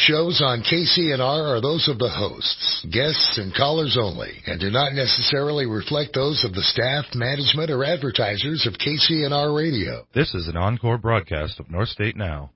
shows on KCNR are those of the hosts, guests, and callers only, and do not necessarily reflect those of the staff, management, or advertisers of KCNR Radio. This is an encore broadcast of North State Now.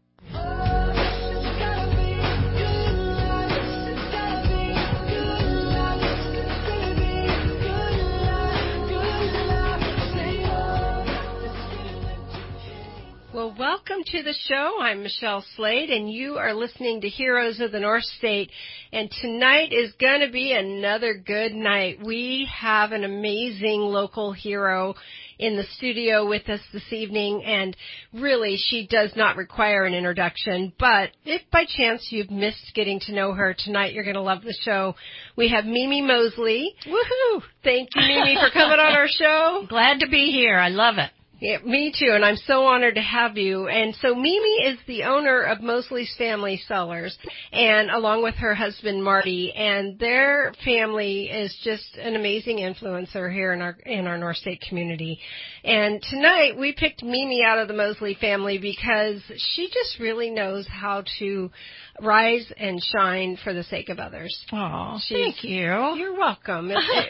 Well, welcome to the show. I'm Michelle Slade, and you are listening to Heroes of the North State. And tonight is going to be another good night. We have an amazing local hero in the studio with us this evening, and really she does not require an introduction. But if by chance you've missed getting to know her tonight, you're going to love the show. We have Mimi Mosley. Woohoo! Thank you, Mimi, for coming on our show. Glad to be here. I love it. Yeah, me too, and I'm so honored to have you. And so Mimi is the owner of Mosley's Family Cellars, and along with her husband Marty, and their family is just an amazing influencer here in our North State community. And tonight we picked Mimi out of the Mosley family because she just really knows how to rise and shine for the sake of others. Oh, thank you. You're welcome.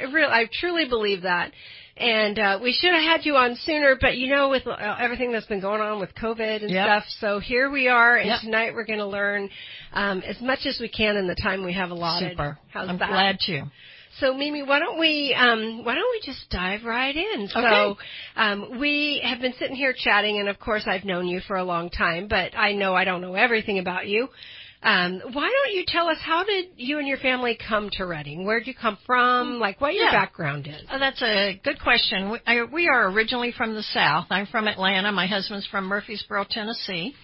I truly believe that. And we should have had you on sooner, but you know, with everything that's been going on with COVID and stuff, so here we are, and tonight we're going to learn as much as we can in the time we have allotted. Super. I'm glad to. So, Mimi, why don't we just dive right in? Okay. So, we have been sitting here chatting, and of course I've known you for a long time, but I know I don't know everything about you. Why don't you tell us, how did you and your family come to Redding? Where did you come from? Like, what your background is? Oh, that's a good question. We are originally from the South. I'm from Atlanta. My husband's from Murfreesboro, Tennessee.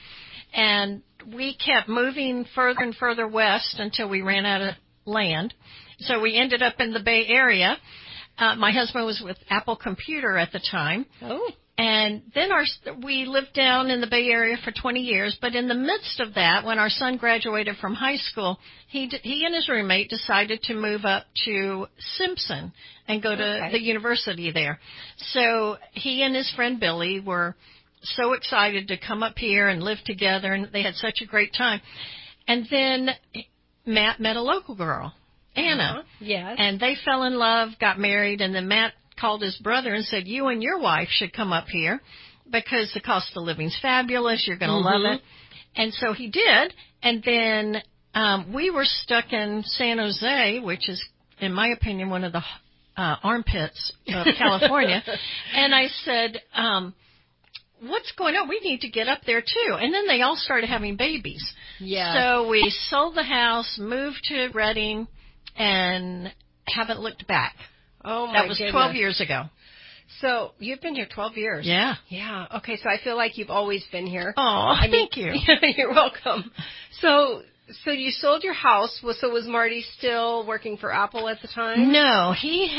And we kept moving further and further west until we ran out of land. So we ended up in the Bay Area. My husband was with Apple Computer at the time. Oh. And then we lived down in the Bay Area for 20 years, but in the midst of that, when our son graduated from high school, he and his roommate decided to move up to Simpson and go to the university there. So he and his friend Billy were so excited to come up here and live together, and they had such a great time. And then Matt met a local girl, Anna. Yes. And they fell in love, got married, and then Matt called his brother and said, you and your wife should come up here because the cost of living's fabulous. You're going to love it. And so he did. And then we were stuck in San Jose, which is, in my opinion, one of the armpits of California. And I said, what's going on? We need to get up there, too. And then they all started having babies. Yeah. So we sold the house, moved to Redding, and haven't looked back. Oh, my That was goodness. 12 years ago. So you've been here 12 years. Yeah. Yeah. Okay, so I feel like you've always been here. Oh, thank you. You're welcome. So you sold your house. So was Marty still working for Apple at the time? No, he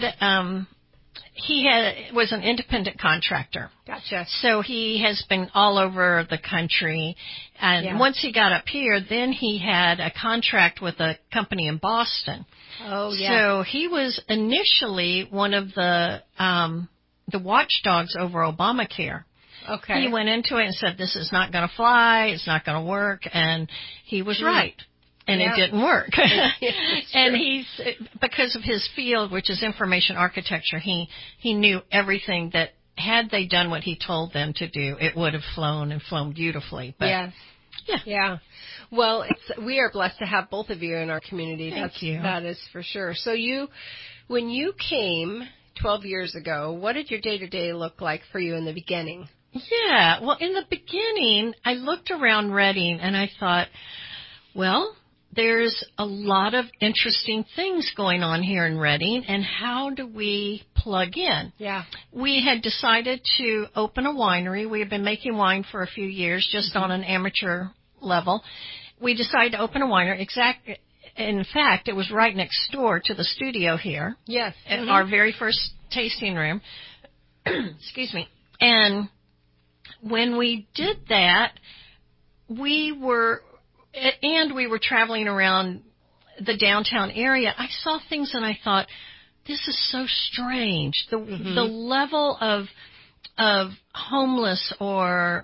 was an independent contractor. Gotcha. So he has been all over the country. And once he got up here, then he had a contract with a company in Boston. Oh, yeah. So he was initially one of the watchdogs over Obamacare. Okay. He went into it and said, this is not going to fly, it's not going to work, and he was right. And it didn't work. And he's, because of his field, which is information architecture, he knew everything that had they done what he told them to do, it would have flown and flown beautifully. But Yeah. Well, we are blessed to have both of you in our community. Thank you. That is for sure. So when you came 12 years ago, what did your day-to-day look like for you in the beginning? Yeah. Well, in the beginning, I looked around Redding and I thought, well, there's a lot of interesting things going on here in Redding, and how do we plug in? Yeah. We had decided to open a winery. We had been making wine for a few years, just on an amateur level. We decided to open a winery. In fact, it was right next door to the studio here. Yes. Our very first tasting room. Excuse me. And when we did that, we were traveling around the downtown area. I saw things and I thought, this is so strange. The level of homeless or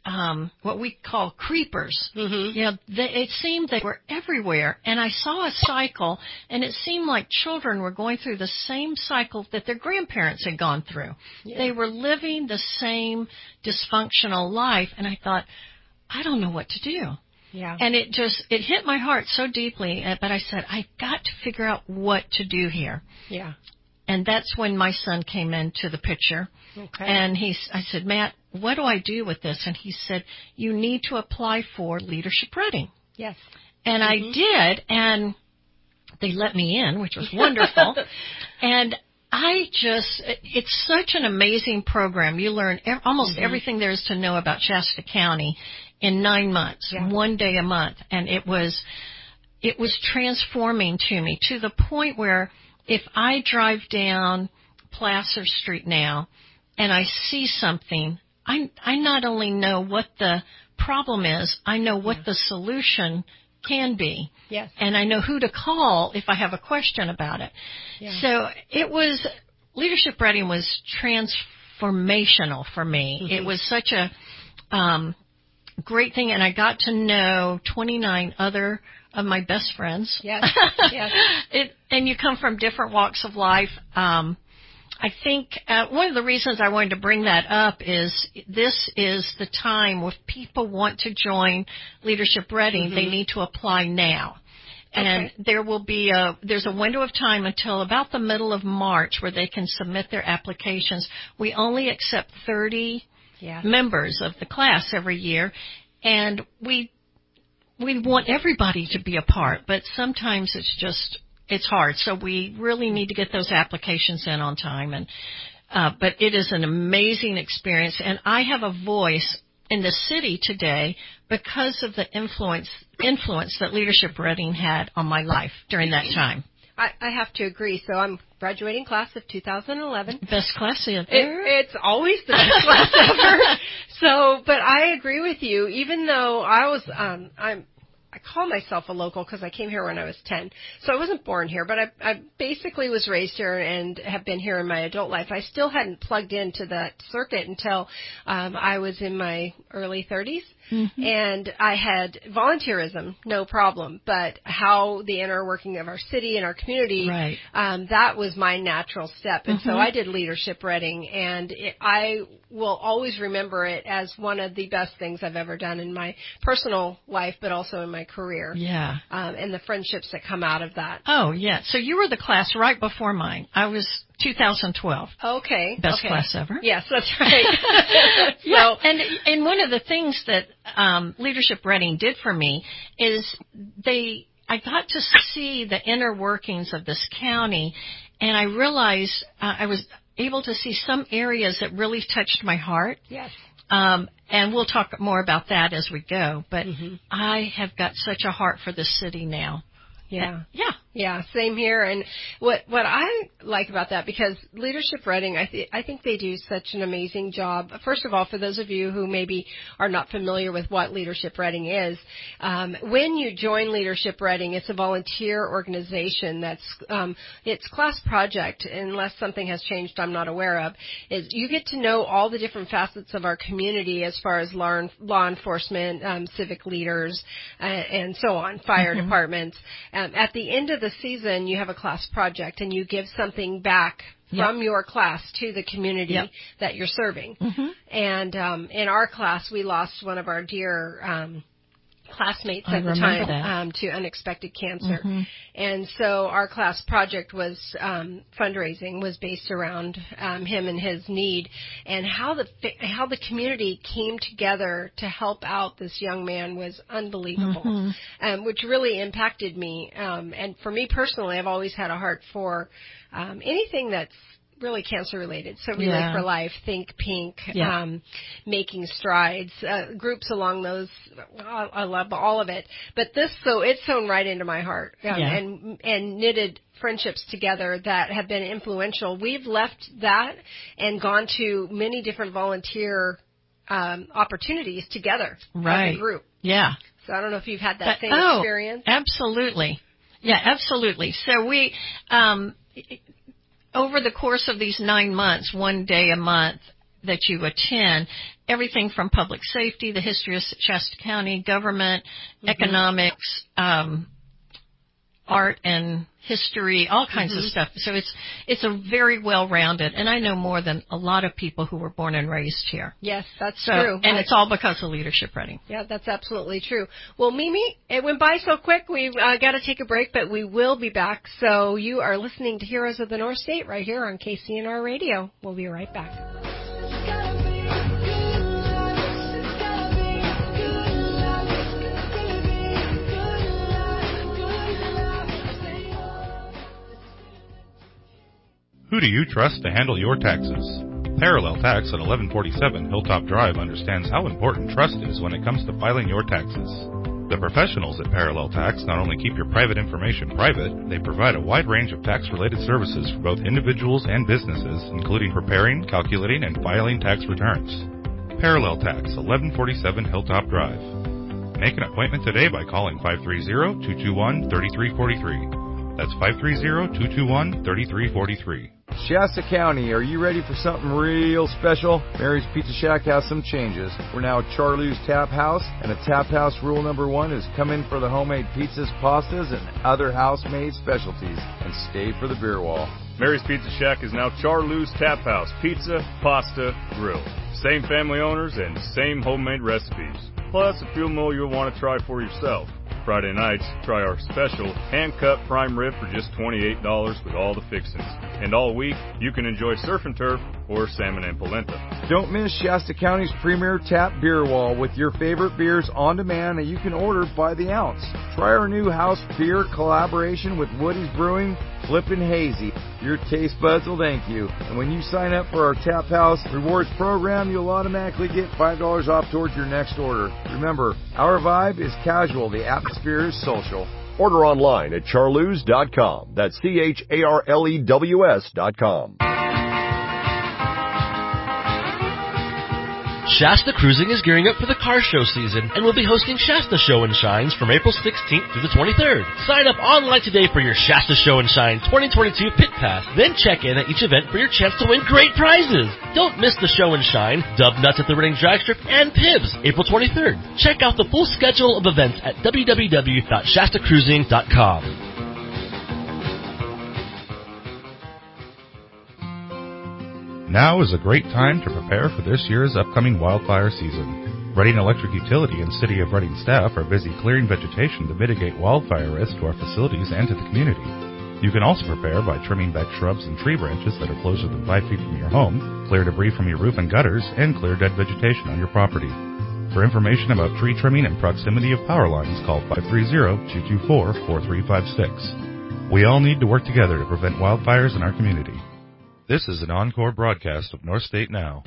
what we call creepers. Mm-hmm. You know, it seemed they were everywhere. And I saw a cycle, and it seemed like children were going through the same cycle that their grandparents had gone through. Yeah. They were living the same dysfunctional life, and I thought, I don't know what to do. Yeah. And it hit my heart so deeply, but I said, I've got to figure out what to do here. Yeah. And that's when my son came into the picture. Okay. And I said, Matt, what do I do with this? And he said, you need to apply for Leadership Reading. Yes. And I did, and they let me in, which was wonderful. And it's such an amazing program. You learn almost everything there is to know about Shasta County in 9 months, 1 day a month. And it was transforming to me, to the point where if I drive down Placer Street now and I see something, I not only know what the problem is, I know what the solution can be. Yes. And I know who to call if I have a question about it. Yeah. So Leadership Reading was transformational for me. Mm-hmm. It was such a great thing, and I got to know 29 other of my best friends. Yes. Yes. And you come from different walks of life. I think one of the reasons I wanted to bring that up is this is the time if people want to join Leadership Reading, they need to apply now. And there's a window of time until about the middle of March where they can submit their applications. We only accept 30 members of the class every year, and we want everybody to be a part, but sometimes it's hard. So we really need to get those applications in on time. And but it is an amazing experience, and I have a voice in the city today because of the influence that Leadership Reading had on my life during that time. I have to agree. So I'm graduating class of 2011. Best class ever. It's always the best class ever. So, but I agree with you. Even though I call myself a local because I came here when I was 10. So I wasn't born here, but I basically was raised here and have been here in my adult life. I still hadn't plugged into that circuit until I was in my early 30s. Mm-hmm. And I had volunteerism, no problem, but how the inner working of our city and our community, that was my natural step. And so I did Leadership Reading, and I will always remember it as one of the best things I've ever done in my personal life, but also in my career. Yeah. And the friendships that come out of that. Oh, yeah. So you were the class right before mine. I was 2012. Okay. Best class ever. Yes, that's right. Yeah. And one of the things that Leadership Reading did for me is I got to see the inner workings of this county, and I realized I was able to see some areas that really touched my heart. Yes. And we'll talk more about that as we go. But I have got such a heart for this city now. Yeah. Yeah. Yeah, same here. And what I like about that, because Leadership Reading, I think they do such an amazing job. First of all, for those of you who maybe are not familiar with what Leadership Reading is, when you join Leadership Reading, it's a volunteer organization it's class project, unless something has changed I'm not aware of, is you get to know all the different facets of our community as far as law enforcement, civic leaders, and so on, fire departments. At the end of the season, you have a class project, and you give something back from your class to the community that you're serving. And in our class, we lost one of our dear classmates at the time to unexpected cancer. And so our class project was fundraising was based around him and his need, and how the community came together to help out this young man was unbelievable, which really impacted me. And for me personally, I've always had a heart for anything that's really cancer related. So Relay for Life, Think Pink, Making Strides, groups along those. I love all of it. But it's sewn right into my heart, and knitted friendships together that have been influential. We've left that and gone to many different volunteer opportunities together as a group. Yeah. So I don't know if you've had that same experience. Absolutely. Yeah, absolutely. So we over the course of these 9 months, 1 day a month, that you attend, everything from public safety, the history of Shasta County, government, economics, art and history, all kinds of stuff. So it's a very well-rounded, and I know more than a lot of people who were born and raised here. Yes, that's true. And it's all because of Leadership Reading. Yeah, that's absolutely true. Well, Mimi, it went by so quick. We've got to take a break, but we will be back. So you are listening to Heroes of the North State right here on KCNR Radio. We'll be right back. Who do you trust to handle your taxes? Parallel Tax at 1147 Hilltop Drive understands how important trust is when it comes to filing your taxes. The professionals at Parallel Tax not only keep your private information private, they provide a wide range of tax-related services for both individuals and businesses, including preparing, calculating, and filing tax returns. Parallel Tax, 1147 Hilltop Drive. Make an appointment today by calling 530-221-3343. That's 530-221-3343. Shasta County, are you ready for something real special? Mary's Pizza Shack has some changes. We're now Charlie's Tap House, and a Tap House rule number 1 is come in for the homemade pizzas, pastas, and other house-made specialties, and stay for the beer wall. Mary's Pizza Shack is now Charlie's Tap House, pizza, pasta, grill. Same family owners and same homemade recipes. Plus a few more you'll want to try for yourself. Friday nights, try our special hand-cut prime rib for just $28 with all the fixings. And all week, you can enjoy surf and turf or salmon and polenta. Don't miss Shasta County's premier tap beer wall with your favorite beers on demand, and you can order by the ounce. Try our new house beer collaboration with Woody's Brewing, Flippin' Hazy. Your taste buds will thank you. And when you sign up for our Tap House Rewards program, you'll automatically get $5 off towards your next order. Remember, our vibe is casual. The atmosphere is social. Order online at charlews.com. That's CHARLEWS.com. Shasta Cruising is gearing up for the car show season and will be hosting Shasta Show and Shines from April 16th through the 23rd. Sign up online today for your Shasta Show and Shine 2022 Pit Pass. Then check in at each event for your chance to win great prizes. Don't miss the Show and Shine, Dub Nuts at the Reading Drag Strip, and Pibs, April 23rd. Check out the full schedule of events at www.shastacruising.com. Now is a great time to prepare for this year's upcoming wildfire season. Reading Electric Utility and City of Reading staff are busy clearing vegetation to mitigate wildfire risk to our facilities and to the community. You can also prepare by trimming back shrubs and tree branches that are closer than 5 feet from your home, clear debris from your roof and gutters, and clear dead vegetation on your property. For information about tree trimming and proximity of power lines, call 530-224-4356. We all need to work together to prevent wildfires in our community. This is an encore broadcast of North State Now.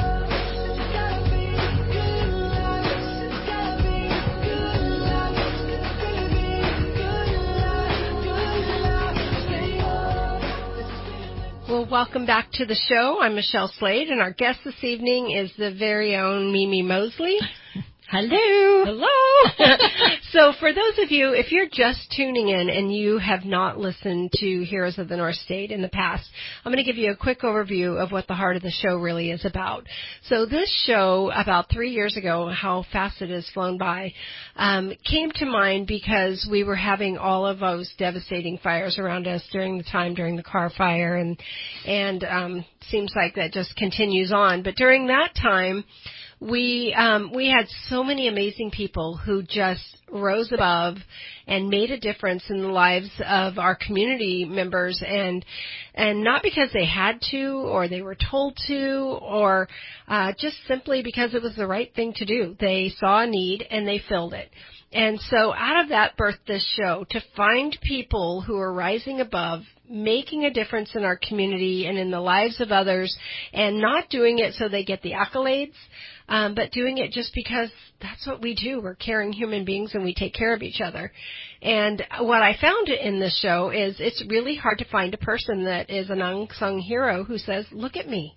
Well, welcome back to the show. I'm Michelle Slade, and our guest this evening is the very own Mimi Mosley. Hello. Hello. So for those of you, if you're just tuning in and you have not listened to Heroes of the North State in the past, I'm going to give you a quick overview of what the heart of the show really is about. So this show, about 3 years ago, how fast it has flown by, came to mind because we were having all of those devastating fires around us during the Carr Fire, and seems like that just continues on. But during that time, we had so many amazing people who just rose above and made a difference in the lives of our community members, and not because they had to or they were told to or just simply because it was the right thing to do. They saw a need and they filled it. And so out of that birthed this show, to find people who are rising above, making a difference in our community and in the lives of others, and not doing it so they get the accolades, but doing it just because that's what we do. We're caring human beings and we take care of each other. And what I found in this show is it's really hard to find a person that is an unsung hero who says, look at me.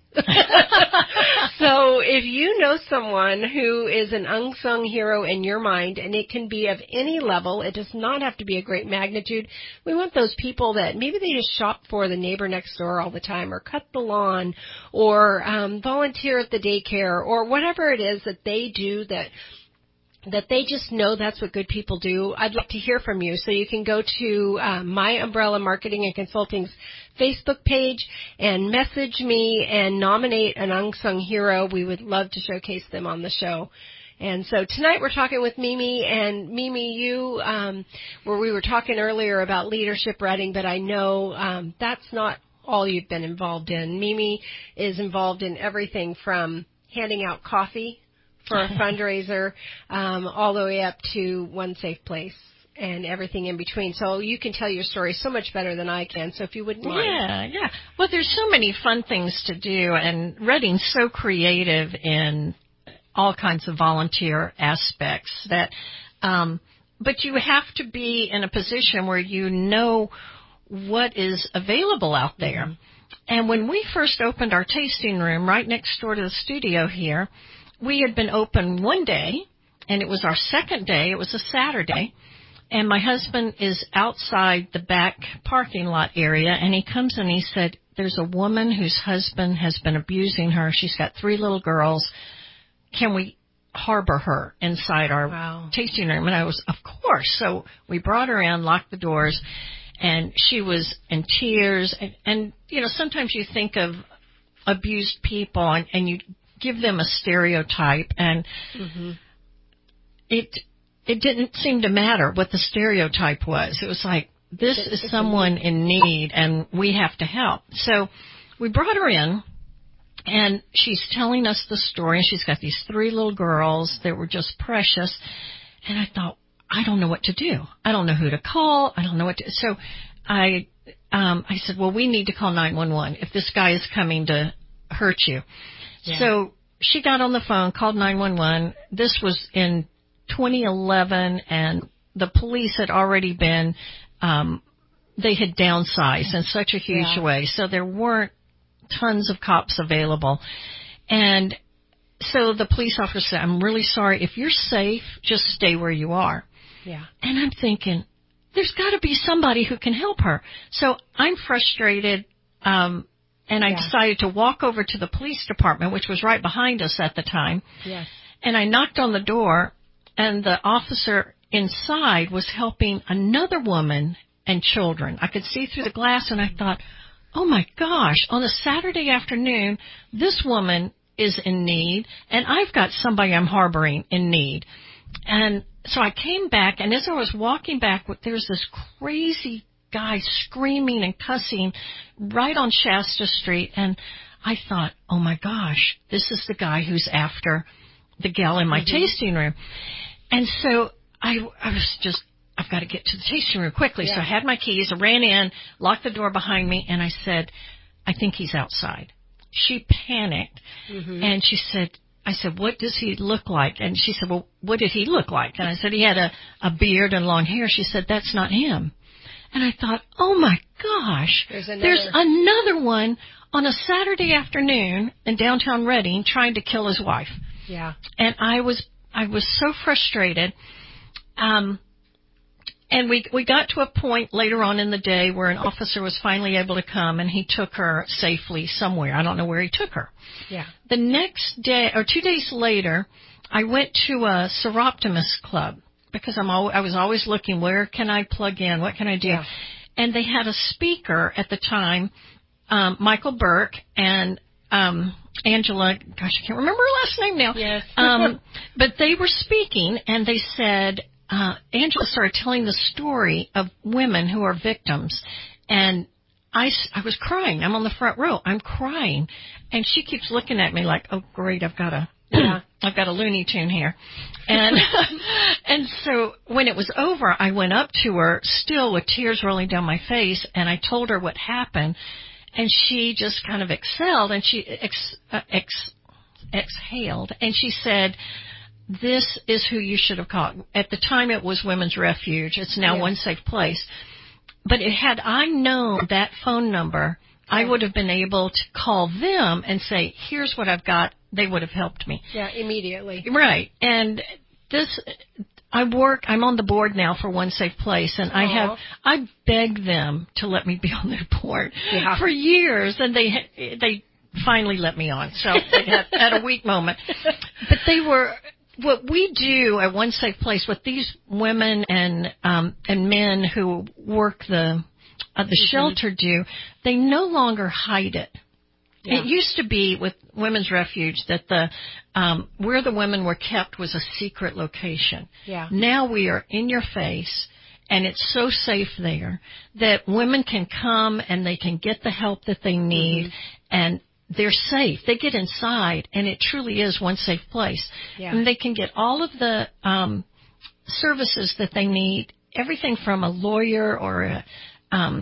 So if you know someone who is an unsung hero in your mind, and it can be of any level, it does not have to be a great magnitude. We want those people that maybe they just shop for the neighbor next door all the time, or cut the lawn, or volunteer at the daycare, or whatever it is that they do that they just know that's what good people do. I'd like to hear from you. So you can go to My Umbrella Marketing and Consulting's Facebook page and message me and nominate an unsung hero. We would love to showcase them on the show. And so tonight we're talking with Mimi, and Mimi, you, where we were talking earlier about leadership writing, but I know that's not all you've been involved in. Mimi is involved in everything from handing out coffee for a fundraiser, all the way up to One Safe Place and everything in between. So you can tell your story so much better than I can. So if you wouldn't mind. Yeah. Well, there's so many fun things to do, and Reading's so creative in all kinds of volunteer aspects that, but you have to be in a position where you know what is available out there. Mm-hmm. And when we first opened our tasting room right next door to the studio here, we had been open one day, and it was our second day. It was a Saturday, and my husband is outside the back parking lot area, and he comes and he said, there's a woman whose husband has been abusing her. She's got 3 little girls. Can we harbor her inside our tasting room? And I was, of course. So we brought her in, locked the doors, and she was in tears. And you know, sometimes you think of abused people and you give them a stereotype, and it didn't seem to matter what the stereotype was. It was like, this is someone in need, and we have to help. So we brought her in, and she's telling us the story, and she's got these 3 little girls that were just precious. And I thought, I don't know what to do. I don't know who to call. I don't know what to. So I said, well, we need to call 911 if this guy is coming to hurt you. Yeah. So she got on the phone, called 911. This was in 2011, and the police had already been, they had downsized in such a huge way. So there weren't tons of cops available. And so the police officer said, I'm really sorry. If you're safe, just stay where you are. Yeah. And I'm thinking, there's got to be somebody who can help her. So I'm frustrated, and I decided to walk over to the police department, which was right behind us at the time. Yes. And I knocked on the door, and the officer inside was helping another woman and children. I could see through the glass, and I thought, oh, my gosh, on a Saturday afternoon, this woman is in need, and I've got somebody I'm harboring in need. And so I came back, and as I was walking back, there was this crazy guy screaming and cussing right on Shasta Street, and I thought, oh my gosh, this is the guy who's after the gal in my tasting room. And so I was just, I've got to get to the tasting room quickly. So I had my keys, I ran in, locked the door behind me, and I said, I think he's outside. She panicked, and I said, what does he look like? And she said, well, what did he look like? And I said, he had a beard and long hair. She said, that's not him. And I thought, oh my gosh, there's another one on a Saturday afternoon in downtown Reading trying to kill his wife. Yeah. And I was so frustrated. And we got to a point later on in the day where an officer was finally able to come, and he took her safely somewhere. I don't know where he took her. Yeah. The next day, or 2 days later, I went to a Seroptimus Club, because I was always looking, where can I plug in? What can I do? Yeah. And they had a speaker at the time, Michael Burke and Angela, gosh, I can't remember her last name now. Yes. But they were speaking, and they said, Angela started telling the story of women who are victims, and I was crying. I'm on the front row. I'm crying, and she keeps looking at me like, oh, great, I've got a Looney Tune here. And and so when it was over, I went up to her, still with tears rolling down my face, and I told her what happened, and she just kind of excelled, and she exhaled, and she said, "This is who you should have called." At the time, it was Women's Refuge. It's now One Safe Place. But had I known that phone number, I would have been able to call them and say, "Here's what I've got." They would have helped me. Yeah, immediately. Right. And I'm on the board now for One Safe Place, and I begged them to let me be on their board for years, and they finally let me on. So at a weak moment. But what we do at One Safe Place, what these women and men who work the shelter do, they no longer hide it. Yeah. It used to be with Women's Refuge that where the women were kept was a secret location. Yeah. Now we are in your face, and it's so safe there that women can come and they can get the help that they need, and they're safe. They get inside, and it truly is One Safe Place. Yeah. And they can get all of the services that they need, everything from a lawyer or a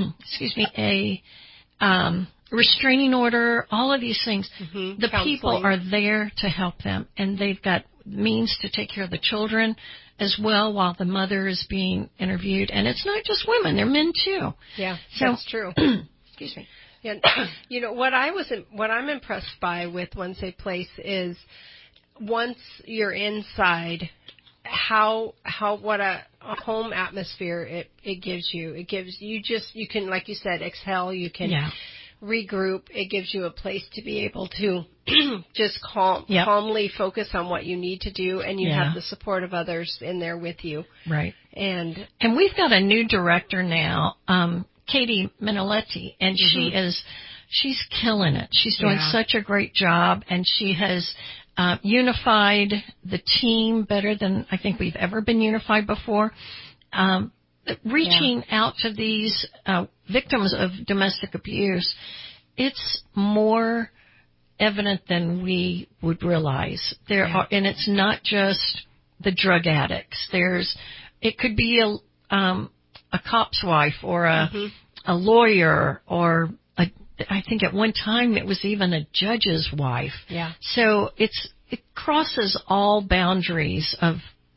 restraining order, all of these things. The people are there to help them, and they've got means to take care of the children as well while the mother is being interviewed. And it's not just women, they're men too. Yeah, that's true. Excuse me. Yeah, what I'm impressed by with One Safe Place is once you're inside, what a home atmosphere it gives you. It gives you you can, like you said, exhale. You can regroup. It gives you a place to be able to just calmly focus on what you need to do, and you have the support of others in there with you. Right. And we've got a new director now. Katie Minnelletti, and she's killing it. She's doing such a great job, and she has unified the team better than I think we've ever been unified before. Reaching out to these victims of domestic abuse, it's more evident than we would realize. And it's not just the drug addicts. It could be a cop's wife or a lawyer or I think at one time it was even a judge's wife. Yeah. So it crosses all boundaries of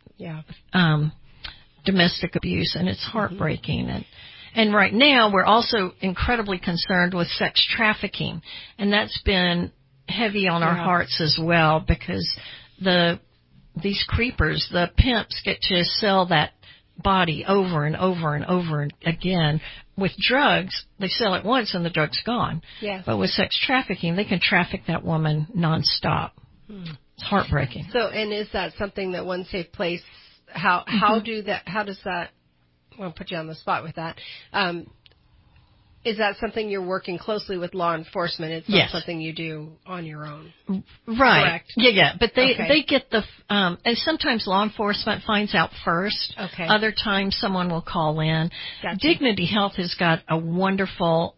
domestic abuse, and it's heartbreaking. And right now we're also incredibly concerned with sex trafficking, and that's been heavy on our hearts as well, because these creepers, the pimps, get to sell that body over and over and over again. With drugs, they sell it once and the drug's gone. Yes. But with sex trafficking, they can traffic that woman nonstop. It's heartbreaking. So, and is that something that One Safe Place? How does that? I want to put you on the spot with that. Is that something you're working closely with law enforcement? It's not something you do on your own. Right. Correct? Yeah. But they get and sometimes law enforcement finds out first. Okay. Other times someone will call in. Gotcha. Dignity Health has got a wonderful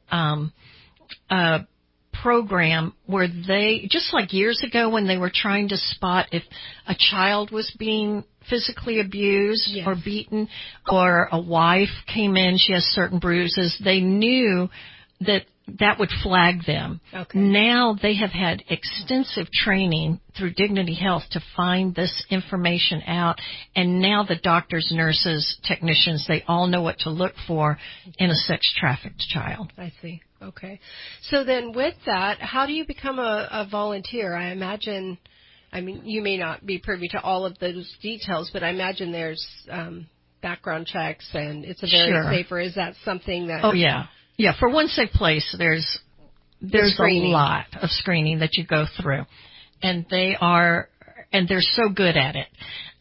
program where they, just like years ago when they were trying to spot if a child was being physically abused or beaten, or a wife came in, she has certain bruises, they knew that would flag them. Okay. Now they have had extensive training through Dignity Health to find this information out, and now the doctors, nurses, technicians, they all know what to look for in a sex-trafficked child. I see. Okay. So then with that, how do you become a volunteer? I imagine, you may not be privy to all of those details, but I imagine there's background checks, and it's a very safe, or is that something that... Oh, yeah. Yeah, for One Safe Place, there's a lot of screening that you go through, and they're so good at it.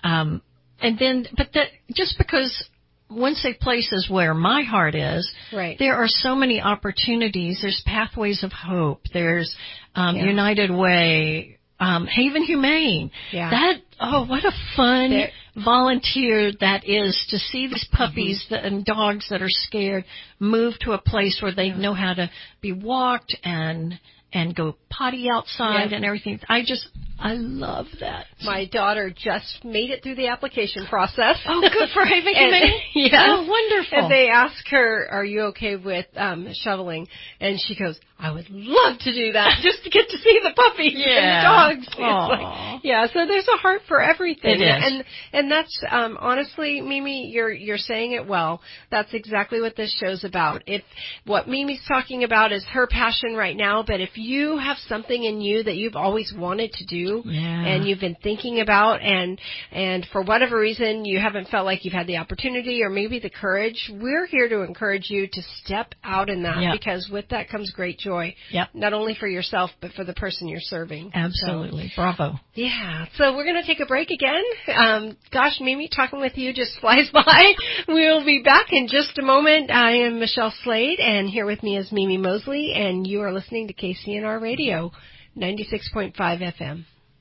Just because One Safe Place is where my heart is, right. There are so many opportunities. There's Pathways of Hope. There's United Way, Haven Humane. Yeah. What a fun volunteer that is, to see these puppies and dogs that are scared move to a place where they know how to be walked and and go potty outside and everything. I love that. My daughter just made it through the application process. Oh, good for her. Yes. Oh, wonderful. And they asked her, are you okay with shoveling? And she goes, I would love to do that just to get to see the puppies and the dogs. It's like, so there's a heart for everything. It is. And that's, honestly, Mimi, you're saying it well. That's exactly what this show's about. If what Mimi's talking about is her passion right now, but if you have something in you that you've always wanted to do and you've been thinking about and for whatever reason you haven't felt like you've had the opportunity or maybe the courage, we're here to encourage you to step out in that because with that comes great joy. Not only for yourself, but for the person you're serving. Absolutely. So, bravo. Yeah. So we're going to take a break again. Gosh, Mimi, talking with you just flies by. We'll be back in just a moment. I am Michelle Slade, and here with me is Mimi Mosley, and you are listening to KCNR Radio, 96.5 FM.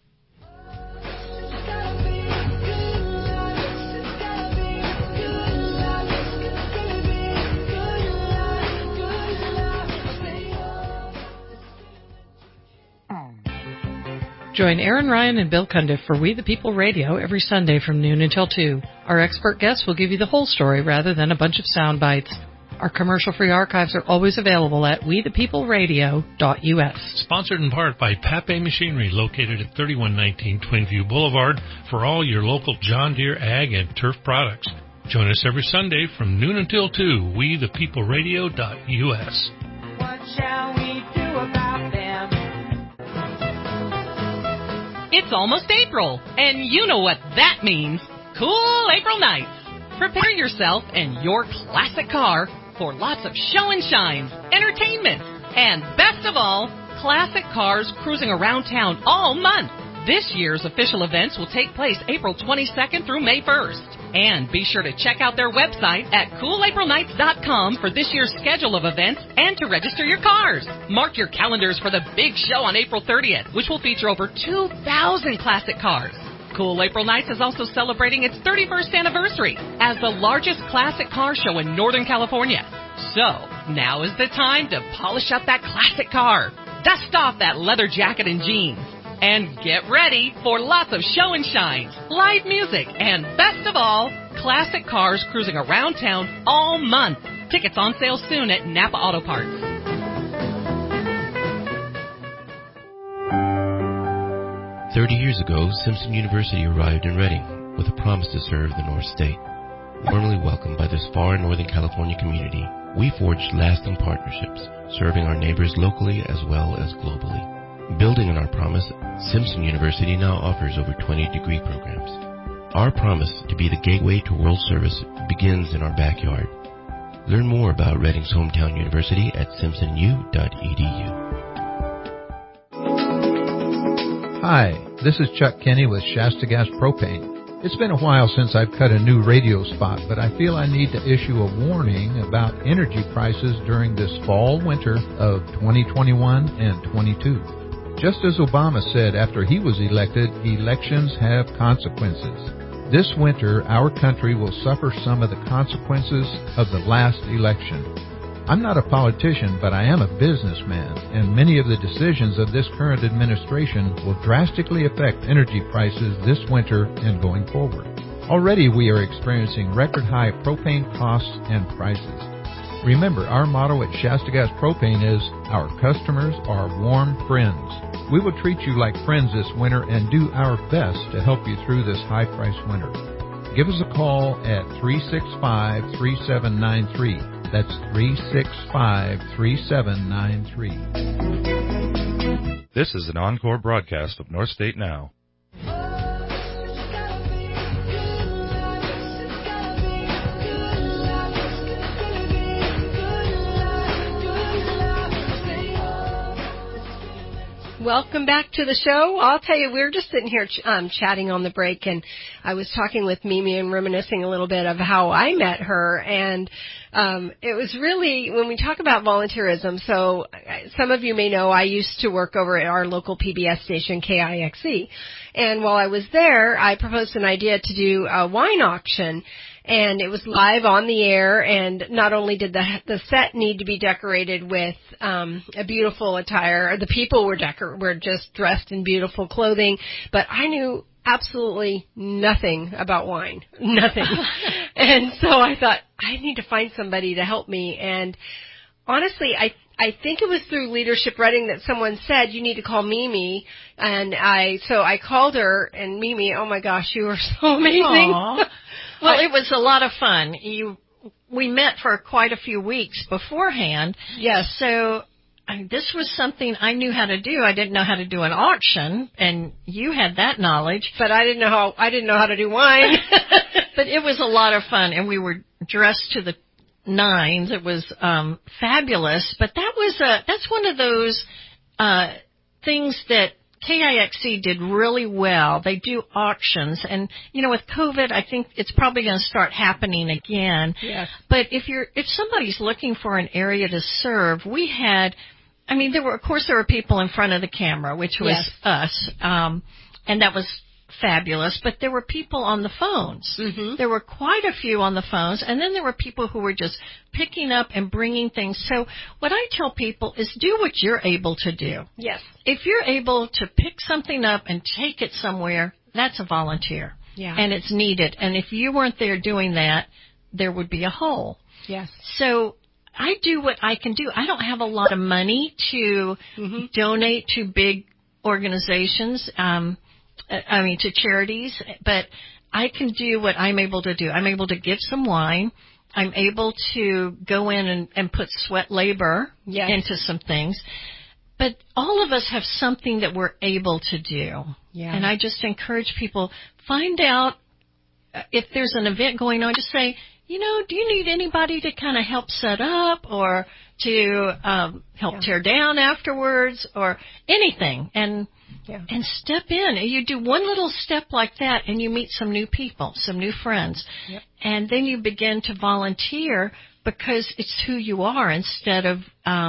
Join Aaron Ryan and Bill Cundiff for We the People Radio every Sunday from noon until 2. Our expert guests will give you the whole story rather than a bunch of sound bites. Our commercial-free archives are always available at wethepeopleradio.us. Sponsored in part by Pape Machinery, located at 3119 Twinview Boulevard, for all your local John Deere ag and turf products. Join us every Sunday from noon until 2, wethepeopleradio.us. What shall we do about them? It's almost April, and you know what that means. Cool April nights. Prepare yourself and your classic car for lots of show and shines, entertainment, and best of all, classic cars cruising around town all month. This year's official events will take place April 22nd through May 1st. And be sure to check out their website at cooaprilnights.com for this year's schedule of events and to register your cars. Mark your calendars for the big show on April 30th, which will feature over 2,000 classic cars. Cool April Nights is also celebrating its 31st anniversary as the largest classic car show in Northern California. So, now is the time to polish up that classic car, dust off that leather jacket and jeans, and get ready for lots of show and shines, live music, and best of all, classic cars cruising around town all month. Tickets on sale soon at Napa Auto Parts. "30 years ago, Simpson University arrived in Redding with a promise to serve the North State. Warmly welcomed by this far Northern California community, we forged lasting partnerships, serving our neighbors locally as well as globally. Building on our promise, Simpson University now offers over 20 degree programs. Our promise to be the gateway to world service begins in our backyard. Learn more about Redding's hometown university at simpsonu.edu. Hi, this is Chuck Kenny with Shasta Gas Propane. It's been a while since I've cut a new radio spot, but I feel I need to issue a warning about energy prices during this fall-winter of 2021 and 22. Just as Obama said after he was elected, elections have consequences. This winter, our country will suffer some of the consequences of the last election. I'm not a politician, but I am a businessman, and many of the decisions of this current administration will drastically affect energy prices this winter and going forward. Already we are experiencing record-high propane costs and prices. Remember, our motto at Shasta Gas Propane is, our customers are warm friends. We will treat you like friends this winter and do our best to help you through this high-price winter. Give us a call at 365-3793. That's 365-3793. This is an encore broadcast of North State Now. Welcome back to the show. I'll tell you, we were just sitting here chatting on the break, and I was talking with Mimi and reminiscing a little bit of how I met her, and it was really, when we talk about volunteerism, so some of you may know I used to work over at our local PBS station, KIXE, and while I was there, I proposed an idea to do a wine auction. and it was live on the air. And not only did the set need to be decorated with a beautiful attire, the people were just dressed in beautiful clothing, but I knew absolutely nothing about wine, nothing. And so I thought, I need to find somebody to help me. And honestly, I think it was through Leadership Reading that someone said, you need to call Mimi. And so I called her, and Mimi, oh my gosh, you were so amazing. Well, it was a lot of fun. We met for quite a few weeks beforehand. Yes. So this was something I knew how to do. I didn't know how to do an auction, and you had that knowledge. But I didn't know how to do wine. But it was a lot of fun, and we were dressed to the nines. It was fabulous. But that's one of those things that KIXC did really well. They do auctions, and with COVID, I think it's probably going to start happening again. Yes. But if somebody's looking for an area to serve, we had, there were people in front of the camera, which was us, and that was fabulous, but there were people on the phones. Mm-hmm. There were quite a few on the phones, and then there were people who were just picking up and bringing things. So what I tell people is do what you're able to do. Yes. If you're able to pick something up and take it somewhere, that's a volunteer. Yeah. And it's needed. And if you weren't there doing that, there would be a hole. Yes. So I do what I can do. I don't have a lot of money to donate to big organizations, to charities, but I can do what I'm able to do. I'm able to give some wine. I'm able to go in and put sweat labor into some things. But all of us have something that we're able to do. Yeah. And I just encourage people, find out if there's an event going on, just say, do you need anybody to kind of help set up or to help tear down afterwards or anything? And step in. You do one little step like that, and you meet some new people, some new friends. Yep. And then you begin to volunteer because it's who you are instead of,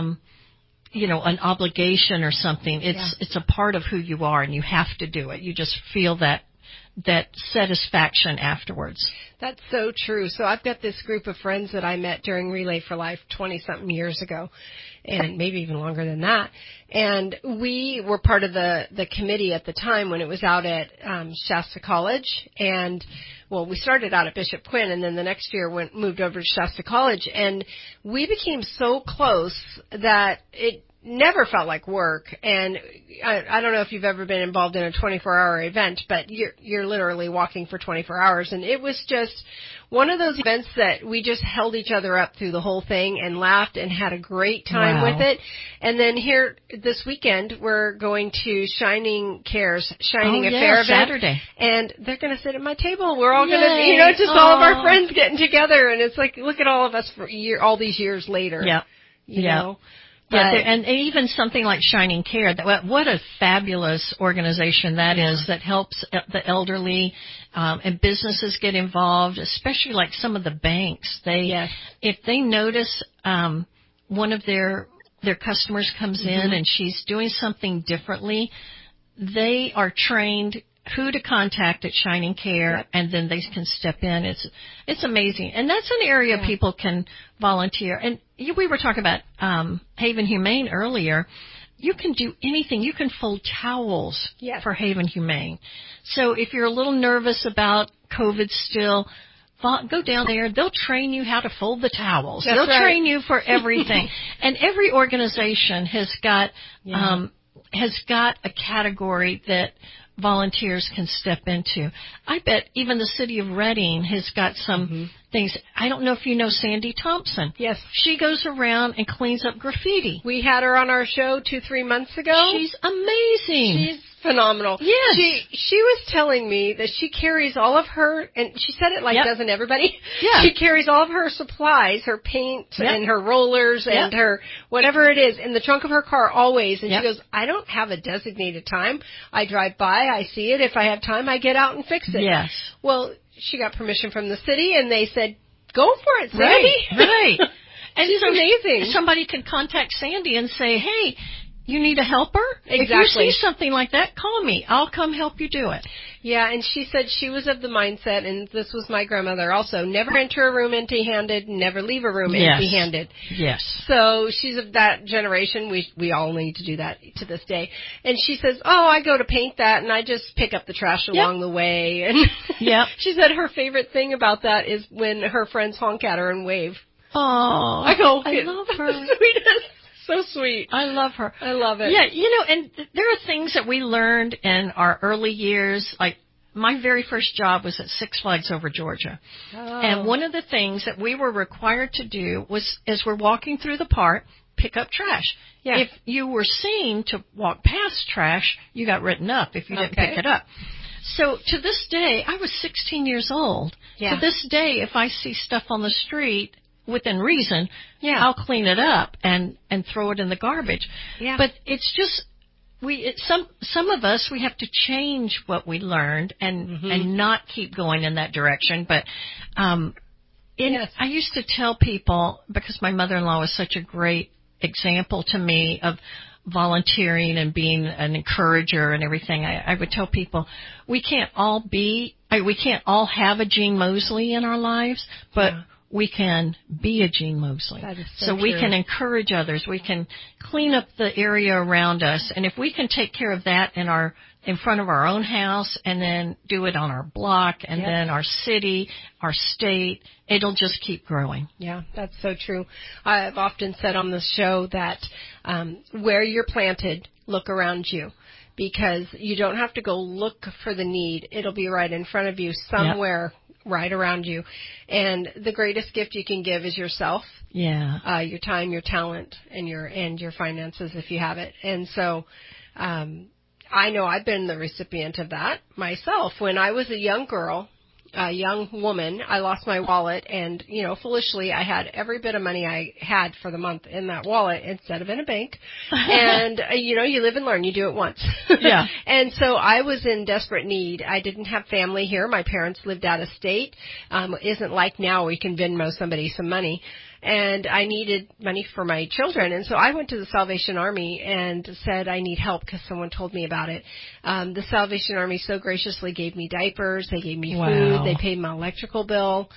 an obligation or something. It's a part of who you are, and you have to do it. You just feel that satisfaction afterwards. That's so true. So I've got this group of friends that I met during Relay for Life 20-something years ago, and maybe even longer than that. And we were part of the committee at the time when it was out at Shasta College. And, we started out at Bishop Quinn, and then the next year moved over to Shasta College. And we became so close that it never felt like work. And I don't know if you've ever been involved in a 24-hour event, but you're literally walking for 24 hours. And it was just one of those events that we just held each other up through the whole thing and laughed and had a great time with it. And then here this weekend, we're going to Shining Care's Shining Affair event. Saturday. And they're going to sit at my table. We're all going to, just all of our friends getting together. And it's like, look at all of us for all these years later. Yeah. You know? And even something like Shining Care, what a fabulous organization that is that helps the elderly, and businesses get involved, especially like some of the banks. If they notice, one of their customers comes in and she's doing something differently, they are trained who to contact at Shining Care, and then they can step in. It's amazing. And that's an area people can volunteer. And we were talking about Haven Humane earlier. You can do anything. You can fold towels for Haven Humane. So if you're a little nervous about COVID still, go down there. They'll train you how to fold the towels. They'll train you for everything. And every organization has got a category that volunteers can step into. I bet even the city of Reading has got some things. I don't know if you know Sandy Thompson. Yes. She goes around and cleans up graffiti. We had her on our show 2-3 months ago. She's amazing. She's phenomenal. Yes. She was telling me that she carries all of her, and she said it like doesn't everybody? Yeah. She carries all of her supplies, her paint and her rollers and her whatever it is in the trunk of her car always. And she goes, I don't have a designated time. I drive by, I see it. If I have time, I get out and fix it. Yes. Well, she got permission from the city, and they said, go for it, Sandy. Right. And She's amazing. Somebody could contact Sandy and say, hey, you need a helper? Exactly. If you see something like that, call me. I'll come help you do it. Yeah, and she said she was of the mindset, and this was my grandmother also, never enter a room empty-handed, never leave a room empty-handed. Yes. So she's of that generation. We all need to do that to this day. And she says, I go to paint that, and I just pick up the trash along the way. And she said her favorite thing about that is when her friends honk at her and wave. Oh, I go, I love her. Sweetest. So sweet. I love her. I love it. Yeah, and there are things that we learned in our early years. Like, my very first job was at Six Flags over Georgia. Oh. And one of the things that we were required to do was, as we're walking through the park, pick up trash. Yeah. If you were seen to walk past trash, you got written up if you didn't pick it up. So to this day, I was 16 years old. Yeah. To this day, if I see stuff on the street, within reason, I'll clean it up and throw it in the garbage. Yeah. But it's just some of us, we have to change what we learned and not keep going in that direction. But I used to tell people, because my mother-in-law was such a great example to me of volunteering and being an encourager and everything, I would tell people we can't all have a Jean Moseley in our lives, but we can be a Jean Moseley. That is so we can encourage others. We can clean up the area around us. And if we can take care of that in front of our own house, and then do it on our block, and then our city, our state, it'll just keep growing. Yeah, that's so true. I've often said on this show that where you're planted, look around you. Because you don't have to go look for the need. It'll be right in front of you somewhere. Right around you. And the greatest gift you can give is yourself. Yeah. Your time, your talent, and your finances if you have it. And so I know I've been the recipient of that myself. When I was a young woman, I lost my wallet, and, foolishly, I had every bit of money I had for the month in that wallet instead of in a bank. And, you live and learn. You do it once. Yeah. And so I was in desperate need. I didn't have family here. My parents lived out of state. Isn't like now we can Venmo somebody some money. And I needed money for my children. And so I went to the Salvation Army and said I need help because someone told me about it. The Salvation Army so graciously gave me diapers. They gave me food. They paid my electrical bill.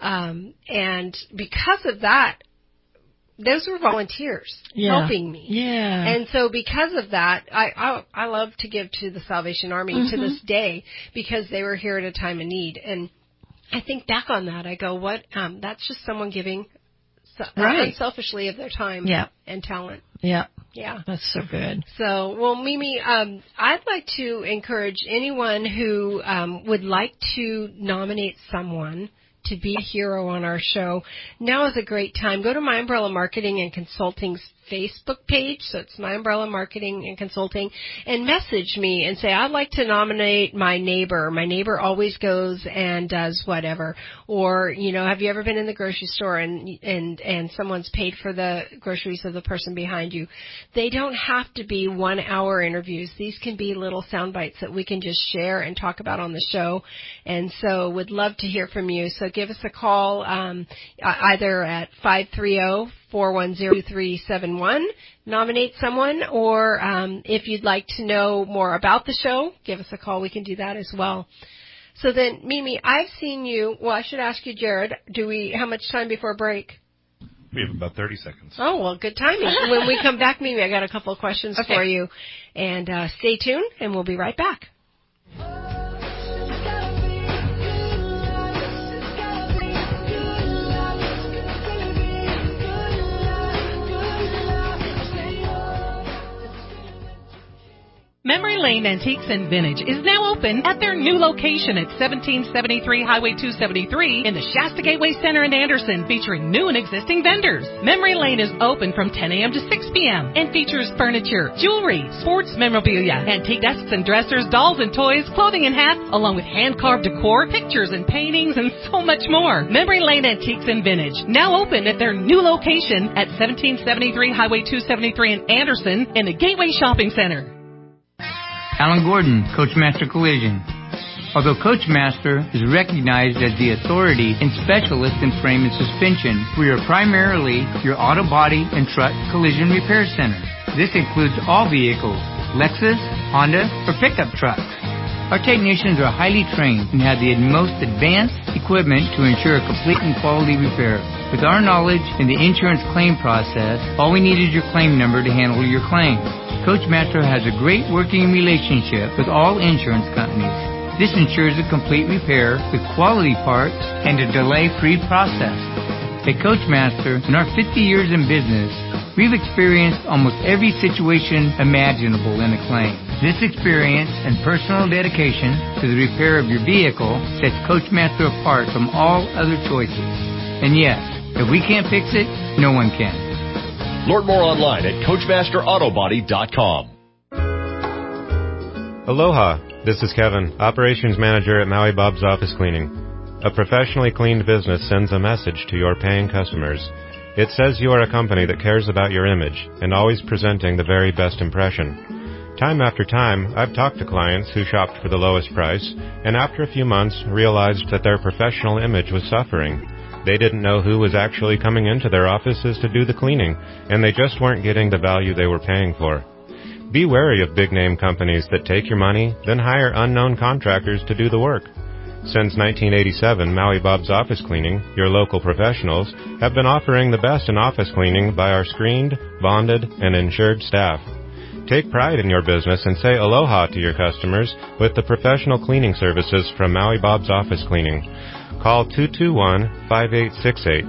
And because of that, those were volunteers helping me. Yeah. And so because of that, I love to give to the Salvation Army to this day because they were here at a time of need. And I think back on that. I go, that's just someone giving unselfishly of their time and talent. Yeah. Yeah. That's so good. So, well, Mimi, I'd like to encourage anyone who would like to nominate someone to be a hero on our show. Now is a great time. Go to My Umbrella Marketing and Consulting's Facebook page. So it's My Umbrella Marketing and Consulting, and message me and say, I'd like to nominate my neighbor. My neighbor always goes and does whatever. Or, have you ever been in the grocery store and someone's paid for the groceries of the person behind you? They don't have to be 1 hour interviews. These can be little sound bites that we can just share and talk about on the show. And so would love to hear from you. So give us a call, either at 530-410-2371, nominate someone, or if you'd like to know more about the show, give us a call. We can do that as well. So then, Mimi, I've seen you. Well, I should ask you, Jared, how much time before break? We have about 30 seconds. Oh, well, good timing. When we come back, Mimi, I got a couple of questions for you. And stay tuned, and we'll be right back. Memory Lane Antiques and Vintage is now open at their new location at 1773 Highway 273 in the Shasta Gateway Center in Anderson, featuring new and existing vendors. Memory Lane is open from 10 a.m. to 6 p.m. and features furniture, jewelry, sports memorabilia, antique desks and dressers, dolls and toys, clothing and hats, along with hand-carved decor, pictures and paintings, and so much more. Memory Lane Antiques and Vintage, now open at their new location at 1773 Highway 273 in Anderson in the Gateway Shopping Center. Alan Gordon, Coachmaster Collision. Although Coachmaster is recognized as the authority and specialist in frame and suspension, we are primarily your auto body and truck collision repair center. This includes all vehicles, Lexus, Honda, or pickup trucks. Our technicians are highly trained and have the most advanced equipment to ensure a complete and quality repair. With our knowledge in the insurance claim process, all we need is your claim number to handle your claim. Coachmaster has a great working relationship with all insurance companies. This ensures a complete repair with quality parts and a delay-free process. At Coachmaster, in our 50 years in business, we've experienced almost every situation imaginable in a claim. This experience and personal dedication to the repair of your vehicle sets Coachmaster apart from all other choices. And yes, if we can't fix it, no one can. Learn more online at CoachmasterAutobody.com. Aloha, this is Kevin, Operations Manager at Maui Bob's Office Cleaning. A professionally cleaned business sends a message to your paying customers. It says you are a company that cares about your image and always presenting the very best impression. Time after time, I've talked to clients who shopped for the lowest price and after a few months realized that their professional image was suffering. They didn't know who was actually coming into their offices to do the cleaning, and they just weren't getting the value they were paying for. Be wary of big-name companies that take your money, then hire unknown contractors to do the work. Since 1987, Maui Bob's Office Cleaning, your local professionals, have been offering the best in office cleaning by our screened, bonded, and insured staff. Take pride in your business and say aloha to your customers with the professional cleaning services from Maui Bob's Office Cleaning. Call 221-5868,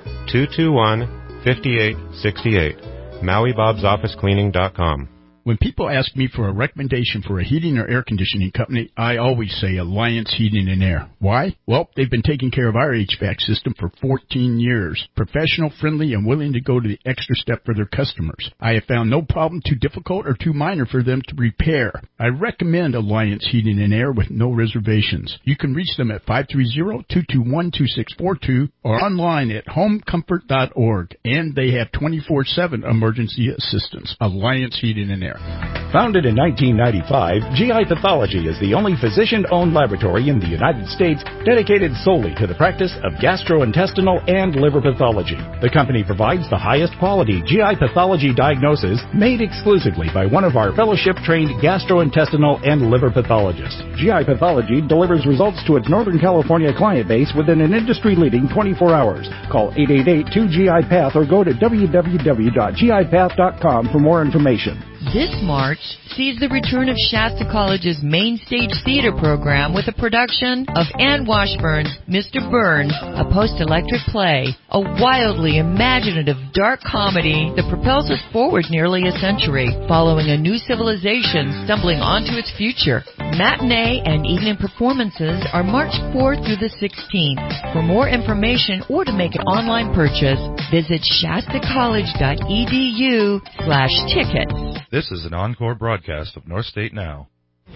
221-5868, MauiBob'sOfficeCleaning.com. When people ask me for a recommendation for a heating or air conditioning company, I always say Alliance Heating and Air. Why? Well, they've been taking care of our HVAC system for 14 years. Professional, friendly, and willing to go to the extra step for their customers. I have found no problem too difficult or too minor for them to repair. I recommend Alliance Heating and Air with no reservations. You can reach them at 530-221-2642 or online at homecomfort.org. And they have 24/7 emergency assistance. Alliance Heating and Air. Founded in 1995, GI Pathology is the only physician-owned laboratory in the United States dedicated solely to the practice of gastrointestinal and liver pathology. The company provides the highest quality GI pathology diagnosis made exclusively by one of our fellowship-trained gastrointestinal and liver pathologists. GI Pathology delivers results to its Northern California client base within an industry-leading 24 hours. Call 888-2GI-PATH or go to www.gipath.com for more information. This March sees the return of Shasta College's Main Stage Theater program with a production of Ann Washburn's Mr. Burns, a post-electric play, a wildly imaginative dark comedy that propels us forward nearly a century, following a new civilization stumbling onto its future. Matinee and evening performances are March 4th through the 16th. For more information or to make an online purchase, visit shastacollege.edu/tickets. This is an encore broadcast of North State Now.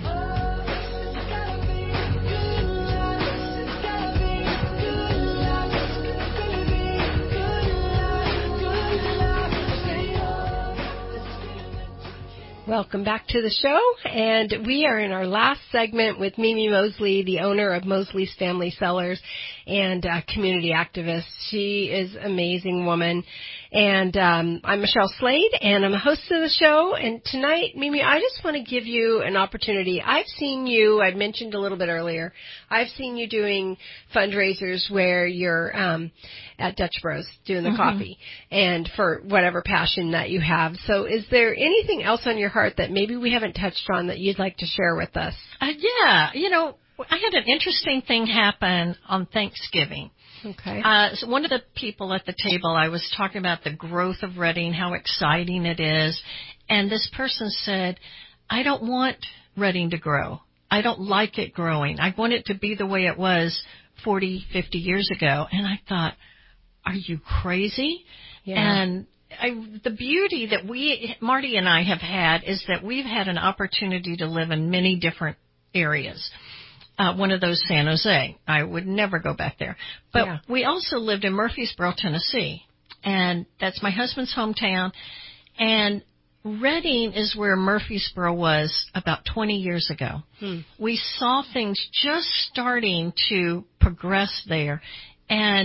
Welcome back to the show, and we are in our last segment with Mimi Mosley, the owner of Mosley's Family Cellars and community activist. She is an amazing woman, and I'm Michelle Slade, and I'm a host of the show, and tonight, Mimi, I just want to give you an opportunity. I've seen you, I mentioned a little bit earlier, I've seen you doing fundraisers where you're at Dutch Bros doing the coffee, and for whatever passion that you have. So is there anything else on your heart that maybe we haven't touched on that you'd like to share with us? Yeah, you know, I had an interesting thing happen on Thanksgiving. Okay. So one of the people at the table, I was talking about the growth of Redding, how exciting it is, and this person said, I don't want Redding to grow. I don't like it growing. I want it to be the way it was 40, 50 years ago. And I thought, are you crazy? Yeah. And the beauty that Marty and I have had is that we've had an opportunity to live in many different areas. One of those, San Jose. I would never go back there. But we also lived in Murfreesboro, Tennessee. And that's my husband's hometown. And Redding is where Murfreesboro was about 20 years ago. We saw things just starting to progress there. And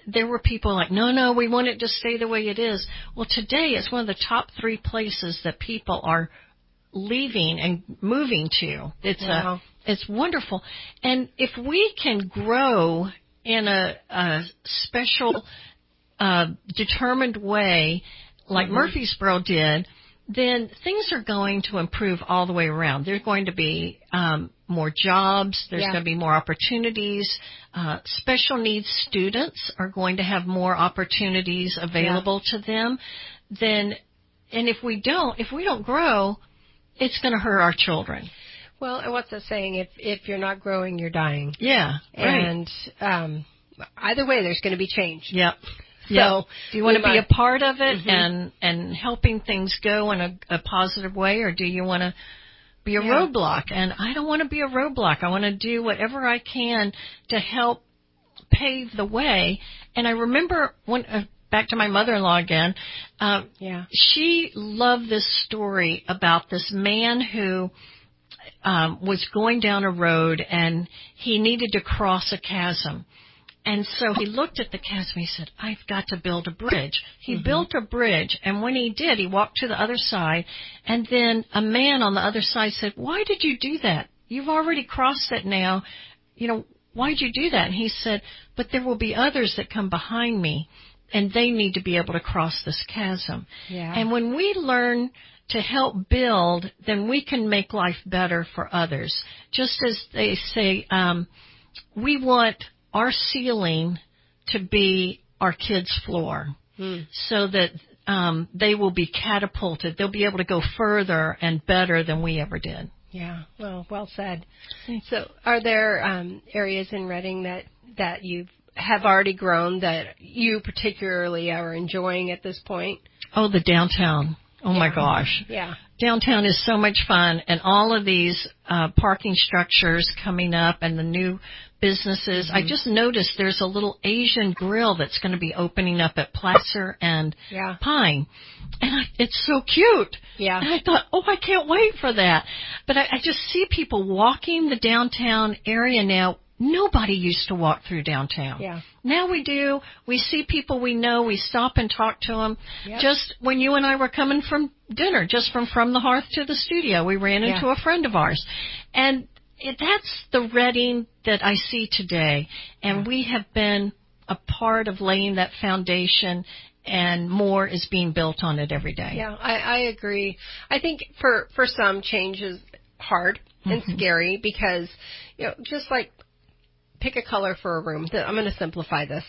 there were people like, no, we want it to stay the way it is. Well, today it's one of the top 3 places that people are leaving and moving to. It's wonderful. And if we can grow in a special, determined way, like Murfreesboro did, then things are going to improve all the way around. There's going to be more jobs. There's going to be more opportunities. Special needs students are going to have more opportunities available to them. And if we don't grow, it's going to hurt our children. Well, and what's the saying? If you're not growing, you're dying. Yeah, right. And either way, there's going to be change. Yep. So do you want to be a part of it and helping things go in a positive way, or do you want to be a roadblock? And I don't want to be a roadblock. I want to do whatever I can to help pave the way. And I remember back to my mother-in-law again. She loved this story about this man who was going down a road and he needed to cross a chasm. And so he looked at the chasm. He said, I've got to build a bridge. He built a bridge, and when he did, he walked to the other side, and then a man on the other side said, why did you do that? You've already crossed it now. Why'd you do that? And he said, but there will be others that come behind me, and they need to be able to cross this chasm. Yeah. And when we learn to help build, then we can make life better for others. Just as they say, we want our ceiling to be our kids' floor so that they will be catapulted. They'll be able to go further and better than we ever did. Yeah, well said. So are there areas in Reading that you have already grown that you particularly are enjoying at this point? Oh, the downtown. Oh, my gosh. Yeah. Downtown is so much fun, and all of these parking structures coming up and the new businesses. I just noticed there's a little Asian grill that's going to be opening up at Placer and Pine. And it's so cute. Yeah. And I thought, I can't wait for that. But I just see people walking the downtown area now. Nobody used to walk through downtown. Yeah. Now we do. We see people we know. We stop and talk to them. Yep. Just when you and I were coming from dinner, just from the hearth to the studio, we ran into a friend of ours. And that's the Reading that I see today. And we have been a part of laying that foundation, and more is being built on it every day. Yeah, I agree. I think for some, change is hard and scary because, just like pick a color for a room. I'm going to simplify this.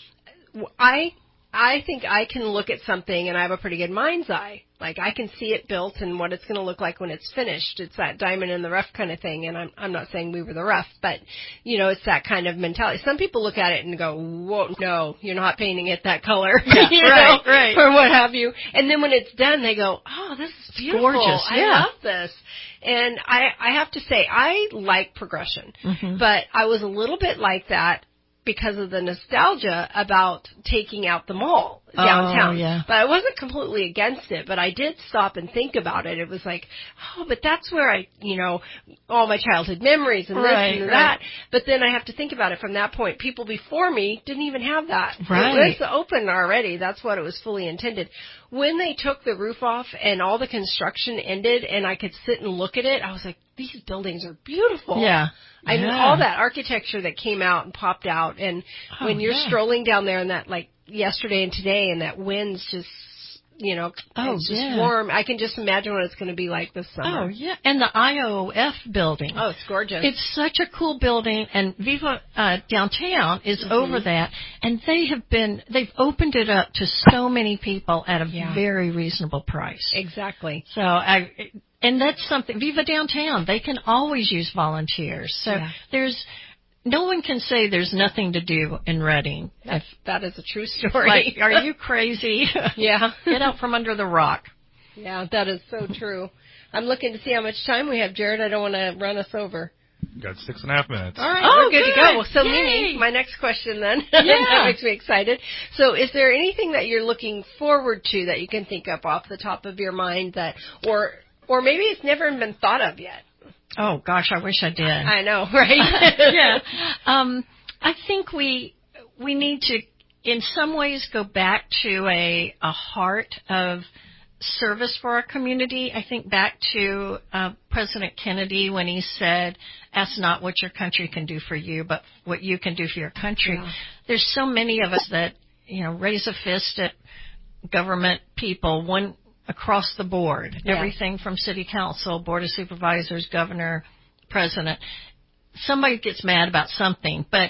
I think I can look at something and I have a pretty good mind's eye. Like I can see it built and what it's going to look like when it's finished. It's that diamond in the rough kind of thing. And I'm not saying we were the rough, but it's that kind of mentality. Some people look at it and go, whoa, no, you're not painting it that color. Yeah, right. Or what have you. And then when it's done, they go, oh, this is beautiful. Gorgeous. I love this. And I have to say, I like progression, but I was a little bit like that because of the nostalgia about taking out the mall downtown. Oh, yeah. But I wasn't completely against it, but I did stop and think about it. It was like, but that's where all my childhood memories and this and that. But then I have to think about it from that point. People before me didn't even have that. Right. It was open already. That's what it was fully intended. When they took the roof off and all the construction ended and I could sit and look at it, I was like, these buildings are beautiful. Yeah. I mean, all that architecture that came out and popped out. And when you're strolling down there and that, like, yesterday and today, and that wind's just, it's just warm. I can just imagine what it's going to be like this summer. Oh, yeah. And the IOF building. Oh, it's gorgeous. It's such a cool building, and Viva Downtown is over that, and they've opened it up to so many people at a very reasonable price. Exactly. So and that's something, Viva Downtown, they can always use volunteers. So no one can say there's nothing to do in Reading. That is a true story. Like, are you crazy? Yeah. Get out from under the rock. Yeah, that is so true. I'm looking to see how much time we have, Jared. I don't want to run us over. Got 6.5 minutes. All right, we're good to go. So, Mimi, my next question then. That makes me excited. So, is there anything that you're looking forward to that you can think of off the top of your mind that, or maybe it's never been thought of yet? Oh, gosh, I wish I did. I know, right? Yeah. I think we need to in some ways go back to a heart of service for our community. I think back to President Kennedy when he said, ask not what your country can do for you, but what you can do for your country. Yeah. There's so many of us that, raise a fist at government people, one across the board, everything from city council, board of supervisors, governor, president. Somebody gets mad about something, but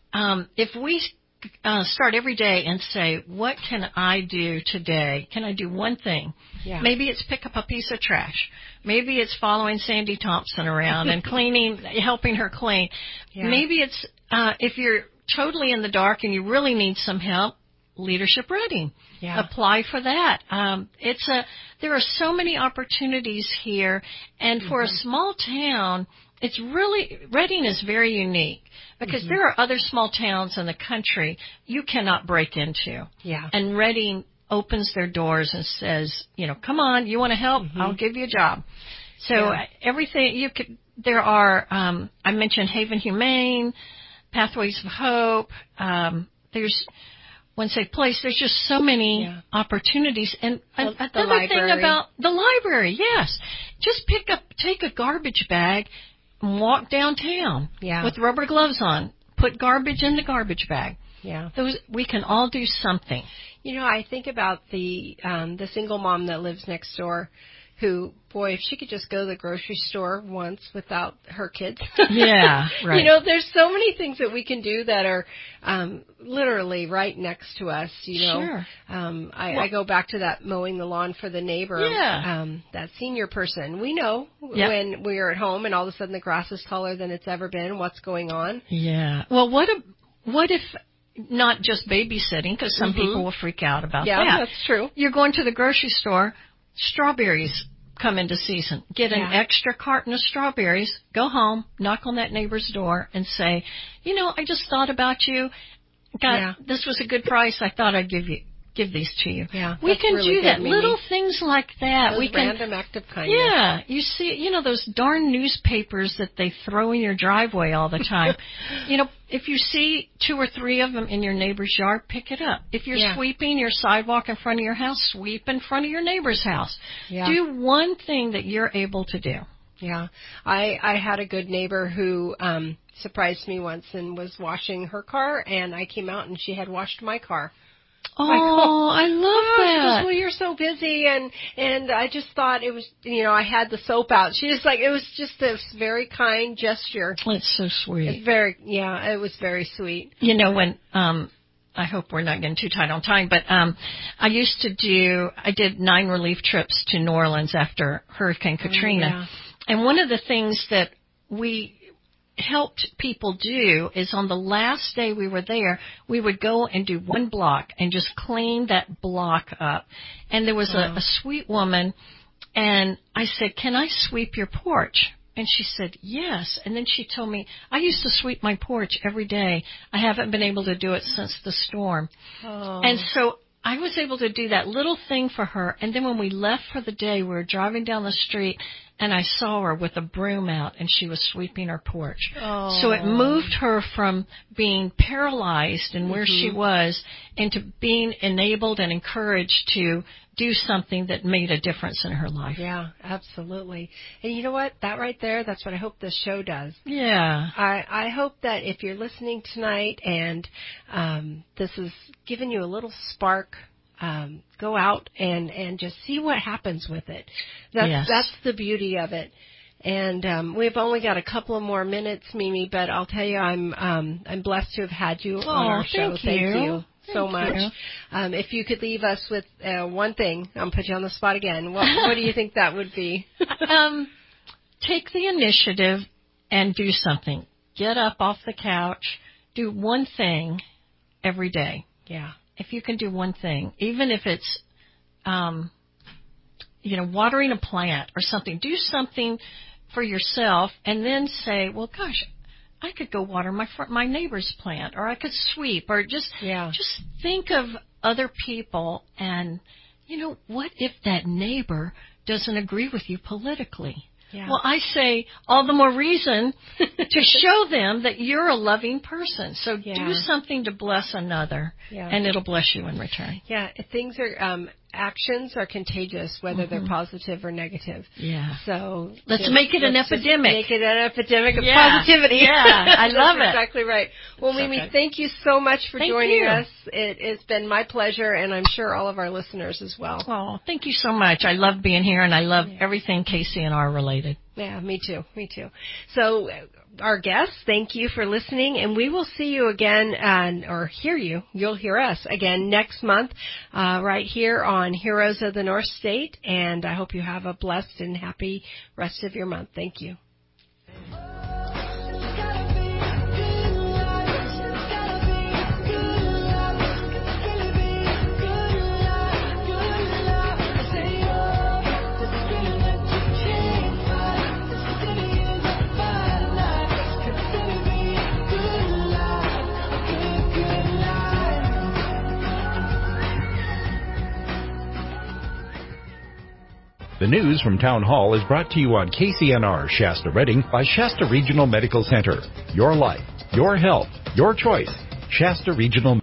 if we start every day and say, what can I do today? Can I do one thing? Yeah. Maybe it's pick up a piece of trash. Maybe it's following Sandy Thompson around and helping her clean. Yeah. Maybe it's, if you're totally in the dark and you really need some help, Leadership Reading. Yeah. Apply for that. There are so many opportunities here, and for a small town, Reading is very unique because there are other small towns in the country you cannot break into. Yeah. And Reading opens their doors and says, come on, you want to help? I'll give you a job. So everything there are, I mentioned Haven Humane, Pathways of Hope, there's One Safe Place. There's just so many opportunities. And another thing about the library, yes. Just take a garbage bag and walk downtown with rubber gloves on. Put garbage in the garbage bag. Yeah. We can all do something. I think about the single mom that lives next door who, boy, if she could just go to the grocery store once without her kids. Yeah, right. There's so many things that we can do that are literally right next to us, Sure. I go back to that mowing the lawn for the neighbor, that senior person. We know when we're at home and all of a sudden the grass is taller than it's ever been, what's going on. Yeah. Well, what if not just babysitting, because some people will freak out about that. Yeah, that's true. You're going to the grocery store, strawberries come into season. Get an extra carton of strawberries, go home, knock on that neighbor's door and say, I just thought about you. This was a good price. I thought I'd give these to you. Yeah, we can really do that. Little things like that. Those random acts of kindness. Yeah, you see, those darn newspapers that they throw in your driveway all the time. If you see 2 or 3 of them in your neighbor's yard, pick it up. If you're sweeping your sidewalk in front of your house, sweep in front of your neighbor's house. Yeah. Do one thing that you're able to do. Yeah. I had a good neighbor who surprised me once and was washing her car, and I came out and she had washed my car. Oh, I love that. She goes, well, you're so busy, and I just thought it was, I had the soap out. She was like, it was just this very kind gesture. It's so sweet. It was very sweet. When, I hope we're not getting too tight on time, but I did 9 relief trips to New Orleans after Hurricane Katrina. Oh, yeah. And one of the things that we helped people do is on the last day we were there, we would go and do 1 block and just clean that block up. And there was a sweet woman, and I said, can I sweep your porch? And she said, yes. And then she told me, I used to sweep my porch every day. I haven't been able to do it since the storm. Oh. And so I was able to do that little thing for her. And then when we left for the day, we were driving down the street, and I saw her with a broom out, and she was sweeping her porch. Oh. So it moved her from being paralyzed and where she was into being enabled and encouraged to do something that made a difference in her life. Yeah, absolutely. And you know what? That right there, that's what I hope this show does. Yeah. I hope that if you're listening tonight and this has given you a little spark, go out and just see what happens with it. That's the beauty of it. And we've only got a couple of more minutes, Mimi, but I'll tell you, I'm blessed to have had you on our show. Thank you so much. If you could leave us with one thing, I'll put you on the spot again. What do you think that would be? Take the initiative and do something. Get up off the couch. Do one thing every day. Yeah. If you can do one thing, even if it's, watering a plant or something, do something for yourself and then say, well, gosh, I could go water my neighbor's plant, or I could sweep, or just think of other people and, what if that neighbor doesn't agree with you politically? Yeah. Well, I say all the more reason to show them that you're a loving person. So do something to bless another, and it'll bless you in return. Yeah, things are actions are contagious, whether they're positive or negative. Yeah. So let's make it an epidemic. Make it an epidemic of positivity. Yeah, I love it. Exactly right. Well, Mimi, thank you so much for joining us. It's been my pleasure, and I'm sure all of our listeners as well. Oh, thank you so much. I love being here, and I love everything KCNR related. Yeah, me too. Me too. So, our guests, thank you for listening, and we will see you again, or hear you. You'll hear us again next month, right here on Heroes of the North State, and I hope you have a blessed and happy rest of your month. Thank you. The news from Town Hall is brought to you on KCNR Shasta Redding by Shasta Regional Medical Center. Your life, your health, your choice. Shasta Regional